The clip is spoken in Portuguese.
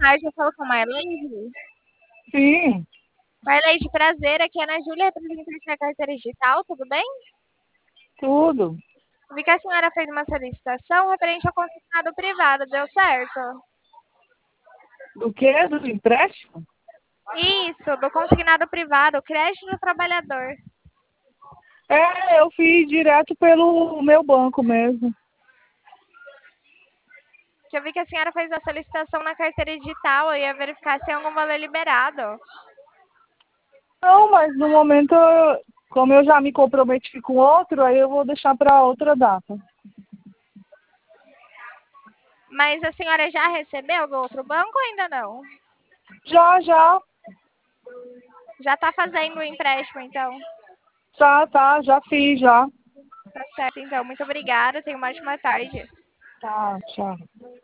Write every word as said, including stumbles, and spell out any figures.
tarde, eu falo com a Marleide. Sim, Marleide, prazer, aqui é a Ana Júlia, representante da carteira digital, tudo bem? tudo. Vi que a senhora fez uma solicitação referente ao consignado privado, deu certo? Do que? Do empréstimo? Isso, do consignado privado, crédito do trabalhador. É, eu fiz direto pelo meu banco mesmo. Que eu vi que a senhora fez a solicitação na carteira digital, eu ia verificar se tem algum valor liberado. Não, mas no momento, eu- como eu já me comprometi com outro, aí eu vou deixar para outra data. Mas a senhora já recebeu do outro banco ou ainda não? Já, já, Já está fazendo o empréstimo, então? tá, tá, já fiz, já. Tá certo, então. Muito obrigada, tenha uma ótima tarde. Tá, tchau.